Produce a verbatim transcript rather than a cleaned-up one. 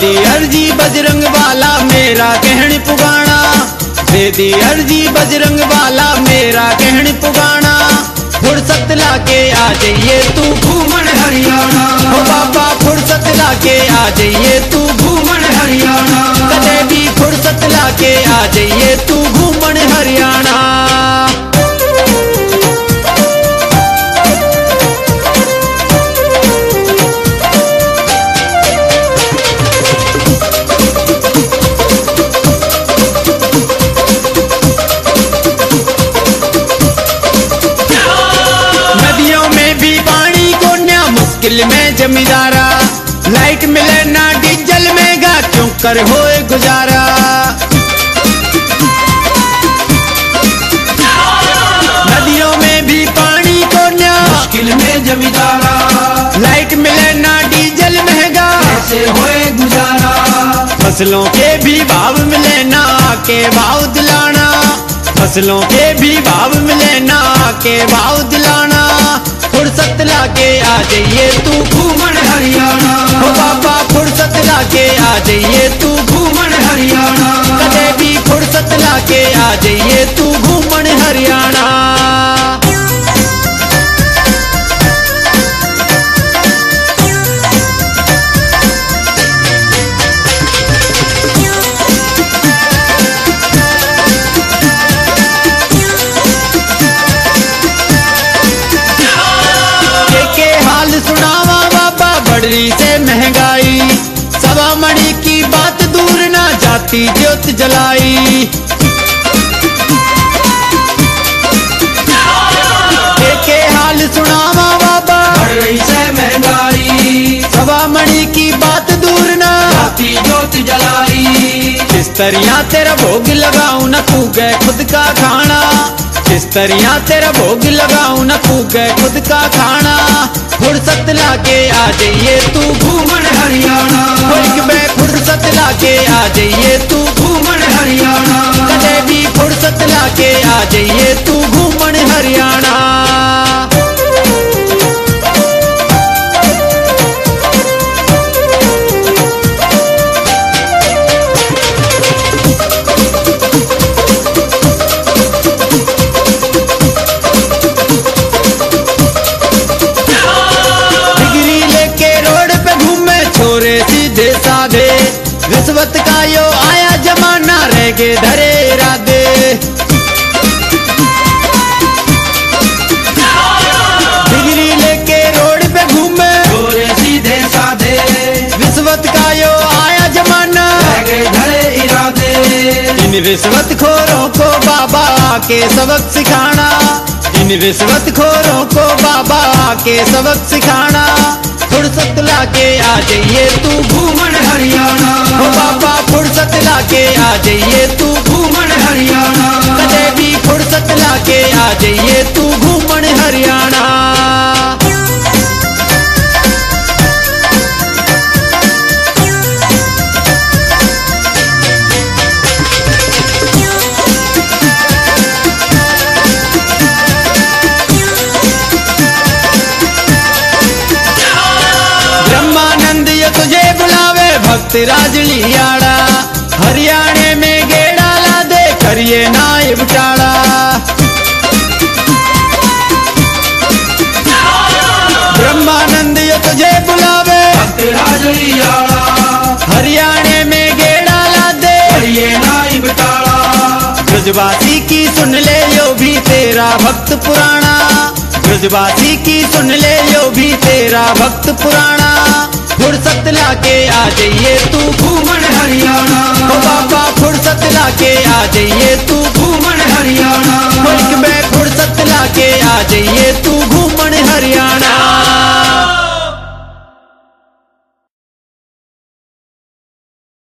दी अर्जी बजरंग वाला मेरा कहन पुगाना, दे दी अर्जी बजरंग वाला मेरा कहन पुगाना। फुर्सत लाके आ जाइए तू घूमन हरियाणा, ओ बाबा फुर्सत लाके आ जाइए तू घूमन हरियाणा, कदे भी फुर्सत लाके आ जाइए तू घूमन हरियाणा। मुश्किल में जमींदारा, लाइट मिले ना डीजल महंगा क्यों कर होए गुजारा। नदियों में भी पानी को न्या, मुश्किल में जमींदारा, लाइट मिले ना डीजल महंगा कैसे होए गुजारा। फसलों के भी भाव मिले ना के भाव दिलाना, फसलों के भी भाव मिले ना के भाव दिलाना। फुर्सत लाके आ जाइए तू घूमन हरियाणा, ओ बाबा फुर्सत लाके आ जाइए तू घूमन हरियाणा, कदे भी फुर्सत लाके आ जाइए तू घूमन हरियाणा। सुनावा बाबा बड़ी से महंगाई, सवा मणि की बात दूर ना जाती ज्योत जलाई। के के हाल सुनावा बाबा बड़ी से महंगाई, सवा मणि की बात दूर ना जाती ज्योत जलाई। किस तरह तेरा भोग लगाऊं न तू गए खुद का खाना, किस तरह तेरा भोग लगाऊं न तू गए खुद का खाना। फुर्सत लाके आ जाइए तू घूमन हरियाणा, में फुर्सत लाके आ जाइए तू घूमन हरियाणा, कदे भी फुर्सत लाके आ जाइए तू घूमन हरियाणा। सीधे साधे रिश्वत का यो आया जमाना, रह गए धरे इरादे। डिग्री लेके रोड पे घूमे छोरे सीधे साधे, रिश्वत का यो आया जमाना, रह गए धरे इरादे। इन रिश्वत खोरों को बाबा के सबक सिखाना, इन रिश्वत खोरों को बाबा के सबक सिखाना। फुर्सत लाके आ जाइए तू घूमन हरियाणा, ओ बाबा फुर्सत लाके आ जाइए तू घूमन हरियाणा, कदे भी फुर्सत लाके आ जाइए तू घूमन हरियाणा। तुझे बुलावे भक्त राजलियाड़ा, हरियाणे में गेड़ा ला दे करिए नाइब टाड़ा। ब्रह्मानंद ये तुझे बुलावे भक्त राजलियाड़ा, हरियाणे में गेड़ा ला दे करिए नाइब टाड़ा। ब्रजवासी की सुन ले यो भी तेरा भक्त पुराना, ब्रजवासी की सुन ले यो भी तेरा भक्त पुराना। फुर्सत लाके आ जाइए तू घूमन हरियाणा, ओ बाबा फुर्सत लाके आ जाइए तू घूमन हरियाणा, मुल्क में फुर्सत लाके आ जाइए तू घूमन हरियाणा।